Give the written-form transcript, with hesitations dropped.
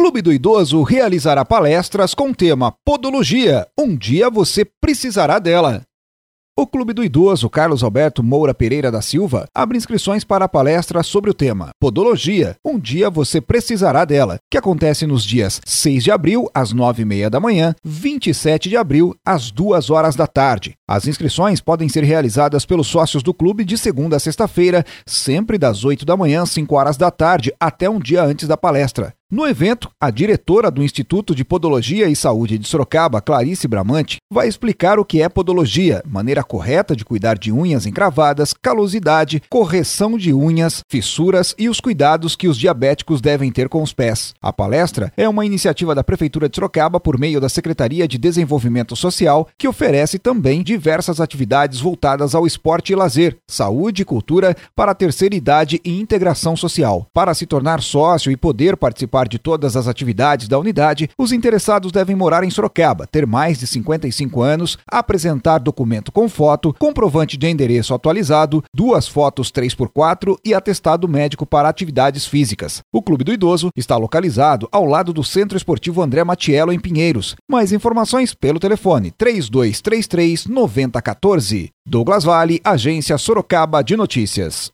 Clube do Idoso realizará palestras com tema Podologia. Um dia você precisará dela. O Clube do Idoso Carlos Alberto Moura Pereira da Silva abre inscrições para a palestra sobre o tema Podologia. Um dia você precisará dela, que acontece nos dias 6 de abril, às 9h30 da manhã, 27 de abril, às 2 horas da tarde. As inscrições podem ser realizadas pelos sócios do clube de segunda a sexta-feira, sempre das 8 da manhã às 5 horas da tarde, até um dia antes da palestra. No evento, a diretora do Instituto de Podologia e Saúde de Sorocaba, Clarice Bramante, vai explicar o que é podologia, maneira correta de cuidar de unhas encravadas, calosidade, correção de unhas, fissuras e os cuidados que os diabéticos devem ter com os pés. A palestra é uma iniciativa da Prefeitura de Sorocaba por meio da Secretaria de Desenvolvimento Social, que oferece também diversas atividades voltadas ao esporte e lazer, saúde e cultura para a terceira idade e integração social. Para se tornar sócio e poder participar de todas as atividades da unidade, os interessados devem morar em Sorocaba, ter mais de 55 anos, apresentar documento com foto, comprovante de endereço atualizado, 2 fotos 3x4 e atestado médico para atividades físicas. O Clube do Idoso está localizado ao lado do Centro Esportivo André Matiello, em Pinheiros. Mais informações pelo telefone 3233-9014. Douglas Vale, Agência Sorocaba de Notícias.